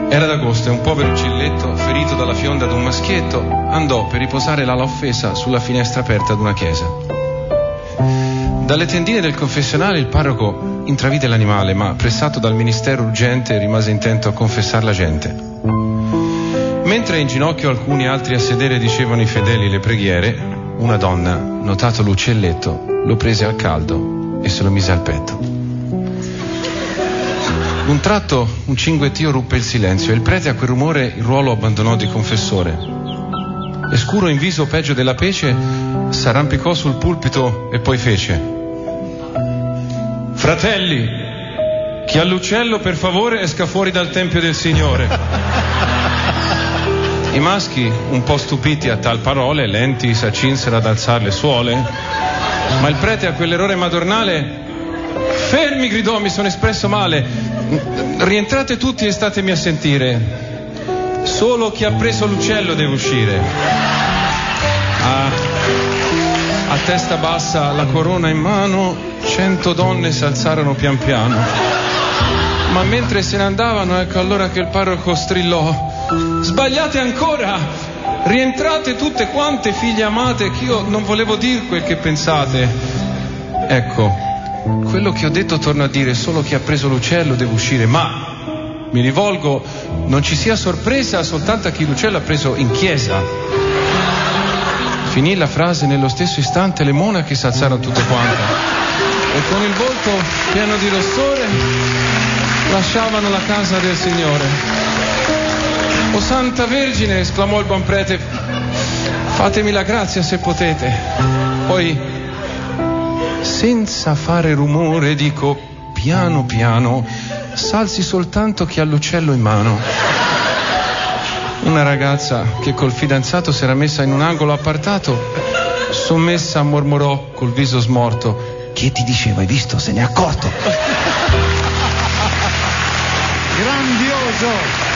Era d'agosto e un povero uccelletto, ferito dalla fionda d'un maschietto, andò per riposare l'ala offesa sulla finestra aperta d'una chiesa. Dalle tendine del confessionale il parroco intravide l'animale, ma pressato dal ministero urgente rimase intento a confessar la gente. Mentre in ginocchio alcuni altri a sedere dicevano i fedeli le preghiere, una donna, notato l'uccelletto, lo prese al caldo e se lo mise al petto. D'un tratto un cinguettio ruppe il silenzio e il prete a quel rumore il ruolo abbandonò di confessore. E scuro in viso peggio della pece s'arrampicò sul pulpito e poi fece: fratelli, chi ha l'uccello per favore esca fuori dal tempio del Signore. I maschi, un po' stupiti a tal parole, lenti s'accinsero ad alzar le suole, ma il prete a quell'errore madornale: fermi, gridò, mi sono espresso male. Rientrate tutti e statemi a sentire. Solo chi ha preso l'uccello deve uscire. A testa bassa, la corona in mano, 100 donne si alzarono pian piano. Ma mentre se ne andavano, ecco allora che il parroco strillò: sbagliate ancora! Rientrate tutte quante, figlie amate, che io non volevo dir quel che pensate. Ecco, quello che ho detto torno a dire: solo chi ha preso l'uccello deve uscire. Ma mi rivolgo, non ci sia sorpresa soltanto a chi l'uccello ha preso in chiesa. Finì la frase, nello stesso istante le monache si alzarono tutte quante e con il volto pieno di rossore lasciavano la casa del Signore. O Santa Vergine, esclamò il buon prete, fatemi la grazia se potete. Poi, senza fare rumore, dico piano piano, s'alzi soltanto chi ha l'uccello in mano. Una ragazza che col fidanzato si era messa in un angolo appartato, sommessa mormorò col viso smorto: chi ti diceva, hai visto, se ne è accorto. Grandioso!